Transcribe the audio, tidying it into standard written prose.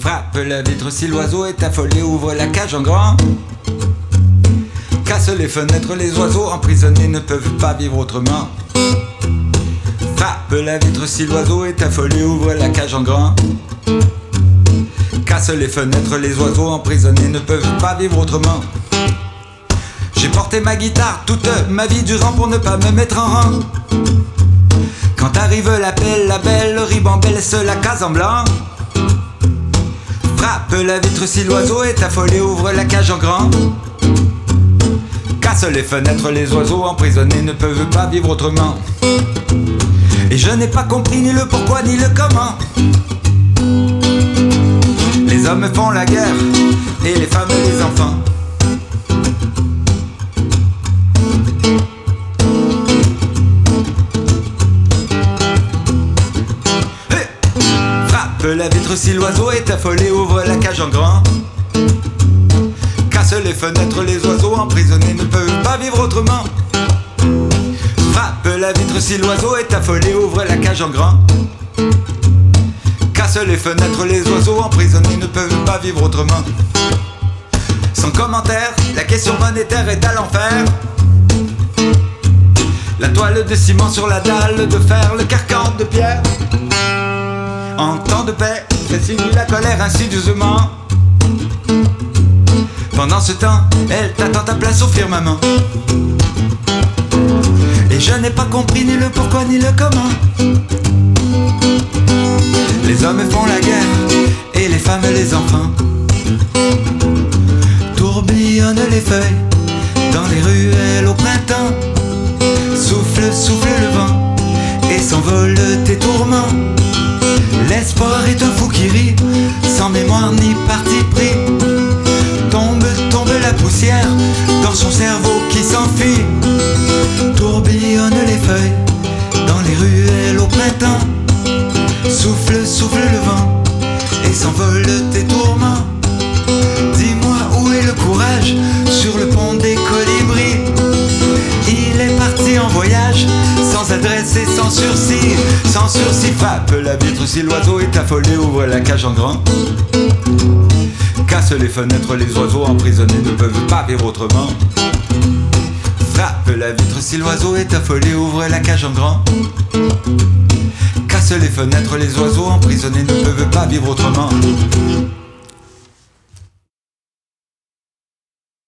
Frappe la vitre si l'oiseau est affolé, ouvre la cage en grand. Casse les fenêtres, les oiseaux emprisonnés ne peuvent pas vivre autrement. Frappe la vitre si l'oiseau est affolé, ouvre la cage en grand. Casse les fenêtres, les oiseaux emprisonnés ne peuvent pas vivre autrement. J'ai porté ma guitare toute ma vie durant pour ne pas me mettre en rang. Quand arrive l'appel, la belle ribambelle laisse la case en blanc. Frappe la vitre si l'oiseau est affolé, ouvre la cage en grand. Casse les fenêtres, les oiseaux emprisonnés ne peuvent pas vivre autrement. Et je n'ai pas compris ni le pourquoi ni le comment. Les hommes font la guerre et les femmes les enfants. Hey! Frappe la vitre si l'oiseau est affolé, ouvre la cage en grand. Casse les fenêtres, les oiseaux emprisonnés ne peuvent pas vivre autrement. Frappe la vitre si l'oiseau est affolé, ouvre la cage en grand. Casse les fenêtres, les oiseaux emprisonnés ne peuvent pas vivre autrement. Sans commentaire, la question monétaire est à l'enfer. La toile de ciment sur la dalle de fer, le carcan de pierre. En temps de paix, fait signe la colère insidieusement. Pendant ce temps, elle t'attend ta place au firmament. Et je n'ai pas compris ni le pourquoi ni le comment. Les hommes font la guerre et les femmes les enfants. Tourbillonnent les feuilles dans les ruelles au printemps. Souffle, souffle le vent et s'envolent tes tourments. L'espoir est un fou qui rit, sans mémoire ni parti pris. Tombe, tombe la poussière dans son cerveau qui s'enfuit. Tourbillonnent les feuilles dans les ruelles au printemps. Souffle, souffle le vent et s'envolent tes tourments. Dis-moi où est le courage sur le pont des colibris. Il est parti en voyage sans adresse et sans sursis. Sans sursis, frappe la vitre si l'oiseau est affolé, ouvre la cage en grand. Casse les fenêtres, les oiseaux emprisonnés ne peuvent pas vivre autrement. Frappe la vitre si l'oiseau est affolé, ouvre la cage en grand. Casse les fenêtres, les oiseaux emprisonnés ne peuvent pas vivre autrement.